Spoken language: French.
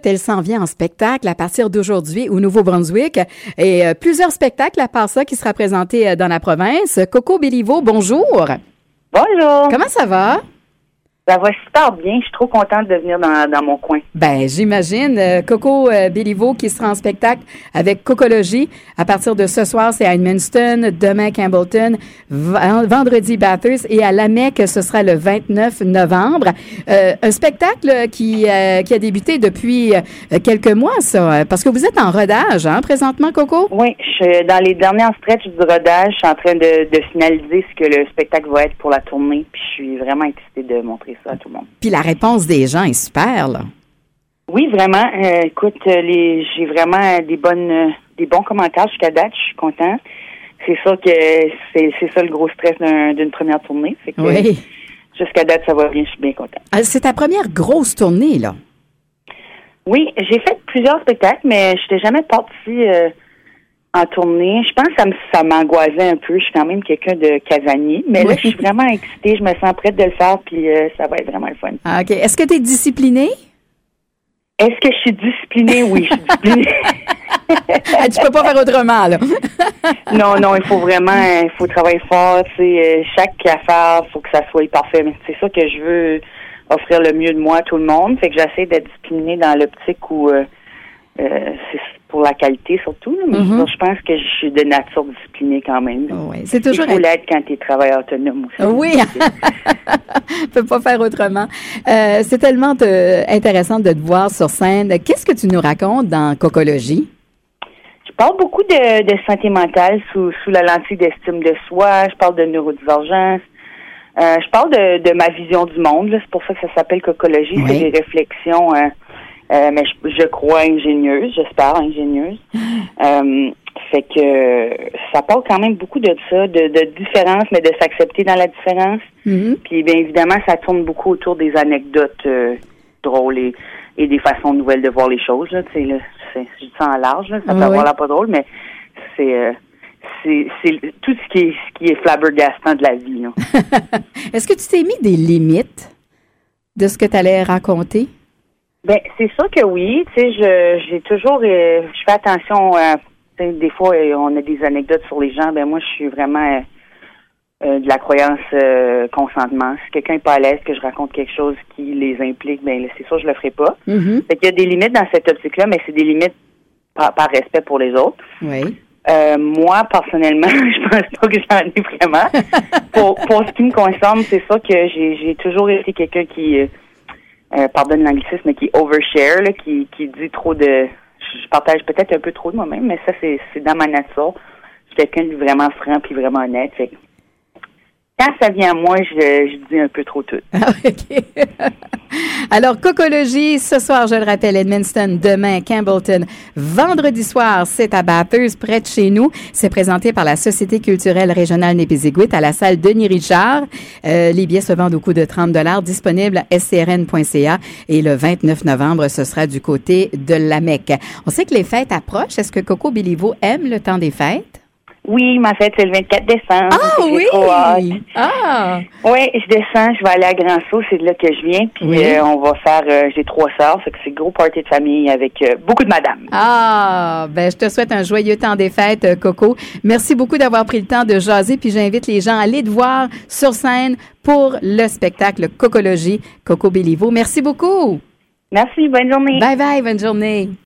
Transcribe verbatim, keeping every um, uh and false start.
Alouette, elle s'en vient en spectacle à partir d'aujourd'hui au Nouveau-Brunswick. Et euh, plusieurs spectacles à part ça qui sera présentés euh, dans la province. Coco Béliveau, bonjour. Bonjour. Comment ça va? Ça va super bien. Je suis trop contente de venir dans, dans mon coin. Ben, j'imagine. Euh, Coco euh, Béliveau qui sera en spectacle avec Cocologie. À partir de ce soir, c'est à Edmundston, demain Campbellton, v- vendredi Bathurst et à Lamec, ce sera le vingt-neuf novembre. Euh, un spectacle qui, euh, qui a débuté depuis euh, quelques mois, ça, parce que vous êtes en rodage, hein, présentement, Coco? Oui, je suis dans les dernières stretches du rodage. Je suis en train de, de finaliser ce que le spectacle va être pour la tournée. Puis je suis vraiment excitée de montrer ça à tout le monde. Puis la réponse des gens est super, là. Oui, vraiment. Euh, écoute, les, j'ai vraiment des bonnes, euh, des bons commentaires jusqu'à date. Je suis contente. C'est ça que c'est, c'est ça le gros stress d'un, d'une première tournée. Fait que, Oui. jusqu'à date, ça va bien. Je suis bien contente. Ah, c'est ta première grosse tournée, là. Oui, j'ai fait plusieurs spectacles, mais je n'étais jamais partie euh, en tournée. Je pense que ça, me, ça m'angoissait un peu. Je suis quand même quelqu'un de casanier. Mais Oui. là, je suis vraiment excitée. Je me sens prête de le faire, puis euh, ça va être vraiment le fun. Ah, OK. Est-ce que tu es disciplinée? Est-ce que je suis disciplinée? Oui, je suis disciplinée. Ah, tu peux pas faire autrement, là. non, non, il faut vraiment, il faut travailler fort. Tu sais, euh, chaque affaire, il faut que ça soit parfait. Mais c'est ça que je veux offrir le mieux de moi à tout le monde. Fait que j'essaie d'être disciplinée dans l'optique où euh, euh, c'est pour la qualité surtout. Mais Mm-hmm. je pense que je suis de nature disciplinée quand même. Oui, c'est toujours... Il faut l'être quand tu es travailleur autonome aussi. Oui, on peut pas faire autrement. Euh, c'est tellement te- intéressant de te voir sur scène. Qu'est-ce que tu nous racontes dans Cocologie? Je parle beaucoup de, de santé mentale sous, sous la lentille d'estime de soi. Je parle de neurodivergence. Euh, je parle de, de ma vision du monde. Là. C'est pour ça que ça s'appelle Cocologie. Oui. C'est des réflexions, euh, euh, mais je, je crois ingénieuses, j'espère ingénieuses. euh, fait que euh, ça parle quand même beaucoup de ça, de, de différence, mais de s'accepter dans la différence. Mhm. Puis bien évidemment, ça tourne beaucoup autour des anecdotes euh, drôles et, et des façons nouvelles de voir les choses. Là, tu sais, là, c'est, je dis ça en large, là, ça peut Oui. avoir l'air pas drôle, mais c'est, euh, c'est c'est tout ce qui est ce qui est flabbergastant de la vie. Là. Est-ce que tu t'es mis des limites de ce que tu allais raconter? Ben c'est sûr que oui. Tu sais, je j'ai toujours euh, je fais attention. Euh, tu sais, des fois, euh, on a des anecdotes sur les gens. Ben moi, je suis vraiment euh, euh, de la croyance euh, consentement. Si quelqu'un est pas à l'aise que je raconte quelque chose qui les implique, ben là, c'est sûr je le ferai pas. Mhm. Fait qu'il y a des limites dans cette optique-là, mais c'est des limites par, par respect pour les autres. Oui. Euh, moi, personnellement, je pense pas que j'en ai vraiment. pour, pour ce qui me concerne, c'est ça que j'ai, j'ai toujours été quelqu'un qui, euh, euh, pardonne l'anglicisme, mais qui overshare, là, qui, qui dit trop de... Je partage peut-être un peu trop de moi-même, mais ça, c'est, c'est dans ma nature. Je suis quelqu'un de vraiment franc puis vraiment honnête. Fait que quand ça vient à moi, je, je dis un peu trop tout. Ah, OK. Alors, Cocologie, ce soir, je le rappelle, Edmundston, demain, Campbellton. Vendredi soir, c'est à Bathurst, près de chez nous. C'est présenté par la Société culturelle régionale Népéziguit à la salle Denis Richard. Euh, les billets se vendent au coût de trente dollars, disponibles à s c r n point c a. Et le vingt-neuf novembre, ce sera du côté de Lamec. On sait que les fêtes approchent. Est-ce que Coco Béliveau aime le temps des fêtes? Oui, ma fête, c'est le vingt-quatre décembre. Ah J'ai oui! trop hâte. Ah! Oui, je descends, je vais aller à Grand Sault, c'est de là que je viens, puis Oui. euh, on va faire, euh, j'ai trois sœurs, fait que c'est gros party de famille avec euh, beaucoup de madames. Ah, ben je te souhaite un joyeux temps des fêtes, euh, Coco. Merci beaucoup d'avoir pris le temps de jaser, puis j'invite les gens à aller te voir sur scène pour le spectacle Cocologie, Coco Béliveau. Merci beaucoup. Merci, bonne journée. Bye bye, bonne journée.